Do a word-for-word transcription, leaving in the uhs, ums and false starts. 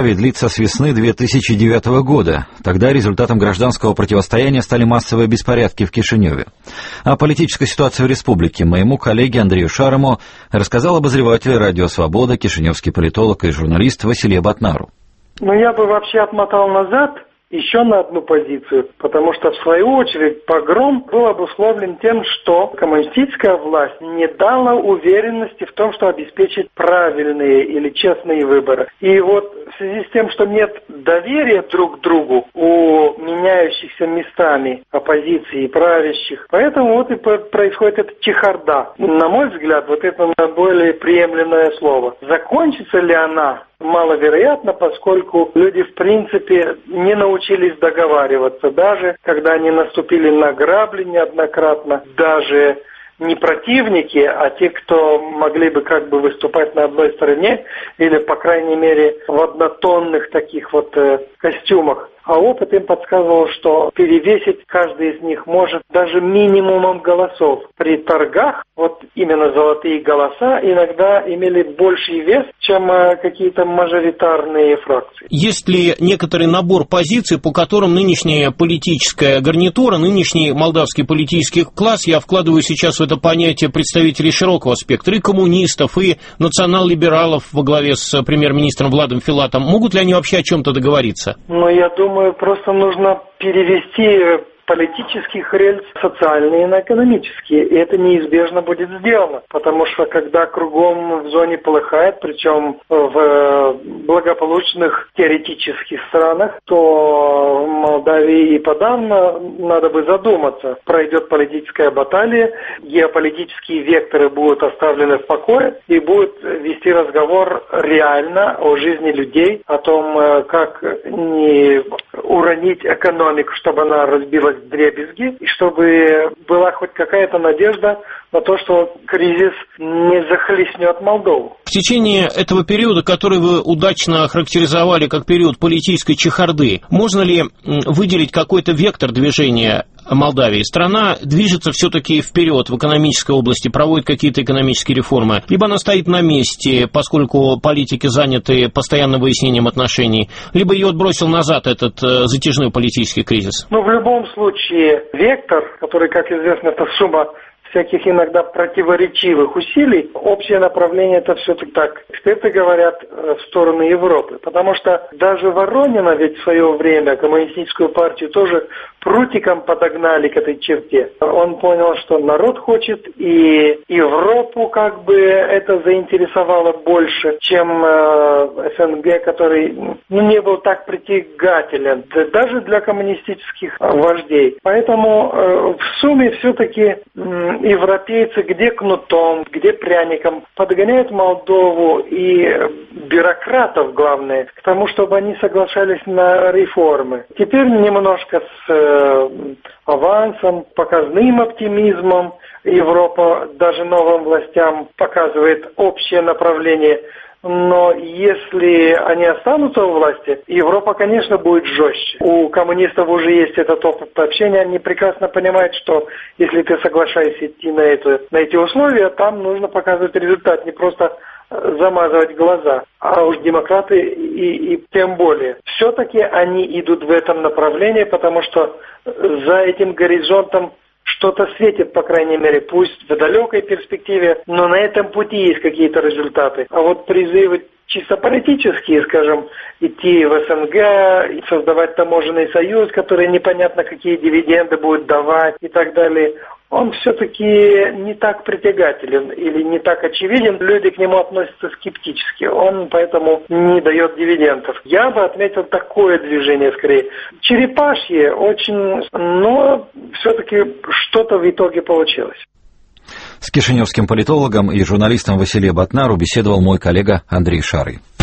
Молдавии длится с весны две тысячи девятого года. Тогда результатом гражданского противостояния стали массовые беспорядки в Кишиневе. О политической ситуации в республике моему коллеге Андрею Шарому рассказал обозреватель «Радио Свобода», кишиневский политолог и журналист Василий Батнару. Ну, я бы вообще отмотал назад еще на одну позицию, потому что, в свою очередь, погром был обусловлен тем, что коммунистическая власть не дала уверенности в том, что обеспечит правильные или честные выборы. И вот в связи с тем, что нет доверия друг к другу у меняющихся местами оппозиции и правящих, поэтому вот и происходит эта чехарда. На мой взгляд, вот это более приемлемое слово. Закончится ли она? Маловероятно, поскольку люди, в принципе, не научились договариваться. Даже когда они наступили на грабли неоднократно, даже не противники, а те, кто могли бы как бы выступать на одной стороне, или, по крайней мере, в однотонных таких вот э, костюмах. А опыт им подсказывал, что перевесить каждый из них может даже минимумом голосов. При торгах вот именно золотые голоса иногда имели больший вес, чем какие-то мажоритарные фракции. Есть ли некоторый набор позиций, по которым нынешняя политическая гарнитура, нынешний молдавский политический класс, я вкладываю сейчас в это понятие представителей широкого спектра, и коммунистов, и национал-либералов во главе с премьер-министром Владом Филатом, могут ли они вообще о чем-то договориться? Ну, я думаю, просто нужно перевести политических рельс социальные на экономические, и это неизбежно будет сделано, потому что когда кругом в зоне полыхает, причем в благополучных теоретических странах, то в Молдавии и подавно надо бы задуматься. Пройдет политическая баталия, геополитические векторы будут оставлены в покое, и будет вести разговор реально о жизни людей, о том, как не уронить экономику, чтобы она разбилась вдребезги, и чтобы была хоть какая-то надежда на то, что кризис не захлестнет Молдову. В течение этого периода, который вы удачно охарактеризовали как период политической чехарды, можно ли выделить какой-то вектор движения Молдавии? Страна движется все-таки вперед в экономической области, проводит какие-то экономические реформы, либо она стоит на месте, поскольку политики заняты постоянным выяснением отношений, либо ее отбросил назад этот э, затяжной политический кризис? Ну, в любом случае, вектор, который, как известно, это сумма всяких иногда противоречивых усилий, общее направление это все-таки так. Эксперты говорят в сторону Европы, потому что даже Воронина ведь в свое время коммунистическую партию тоже прутиком подогнали к этой черте. Он понял, что народ хочет, и Европу как бы это заинтересовало больше, чем э, СНГ, который ну, не был так притягателен, даже для коммунистических вождей. Поэтому э, в сумме все-таки э, европейцы где кнутом, где пряником подгоняют Молдову и бюрократов, главное, к тому, чтобы они соглашались на реформы. Теперь немножко с э, авансом, показным оптимизмом Европа даже новым властям показывает общее направление. Но если они останутся у власти, Европа, конечно, будет жестче. У коммунистов уже есть этот опыт общения. Они прекрасно понимают, что если ты соглашаешься идти на, это, на эти условия, там нужно показывать результат, не просто замазывать глаза. А уж демократы и, и тем более. Все-таки они идут в этом направлении, потому что за этим горизонтом что-то светит, по крайней мере, пусть в далекой перспективе, но на этом пути есть какие-то результаты. А вот призывы чисто политические, скажем, идти в СНГ, создавать таможенный союз, который непонятно какие дивиденды будет давать и так далее, он все-таки не так притягателен или не так очевиден. Люди к нему относятся скептически. Он поэтому не дает дивидендов. Я бы отметил такое движение скорее. Черепашье очень, но все-таки что-то в итоге получилось. С кишиневским политологом и журналистом Василием Батнару беседовал мой коллега Андрей Шарый.